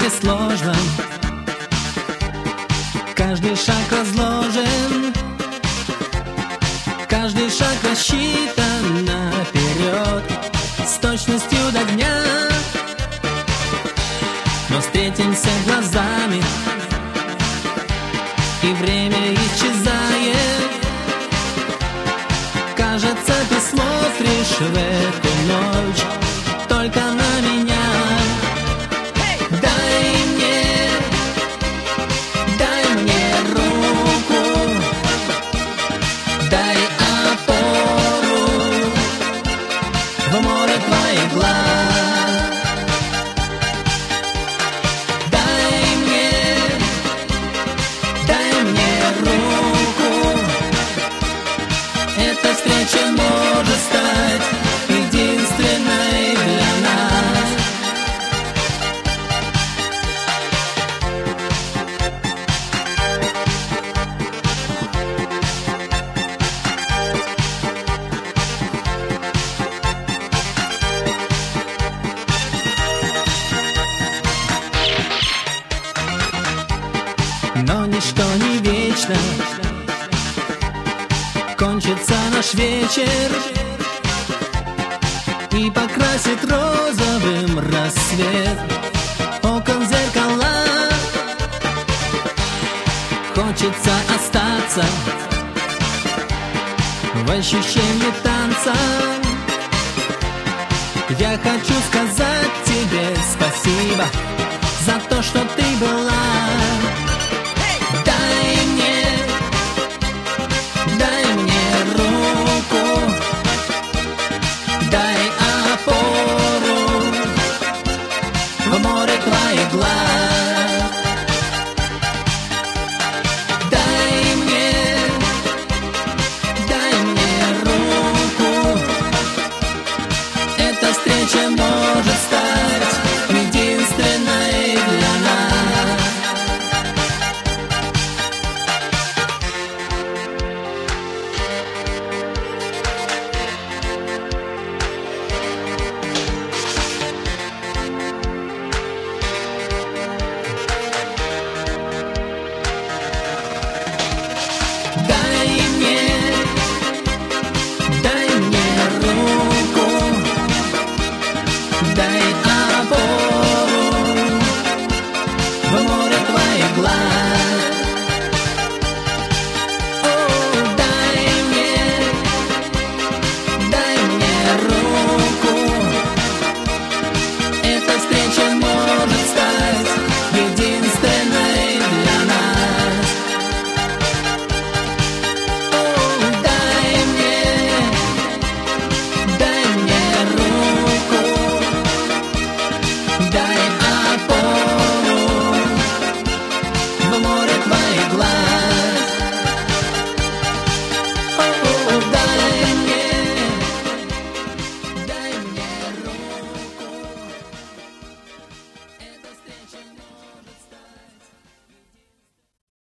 несложно. Каждый шаг разложен, каждый шаг рассчитан наперед с точностью до дня. Но встретимся глазами, и время исчезает. Кажется, ты смотришь в эту ночь только на меня. Дай мне руку, дай опору в море твоих глаз. Дай мне руку. Эта встреча может стать единственной для нас. Но ничто не вечно. Кончится наш вечер и покрасит розовым рассвет окон зеркала. Хочется остаться в ощущении танца. Я хочу сказать тебе спасибо за то, что ты была. Дай мне руку, дай опору в море твоих глаз.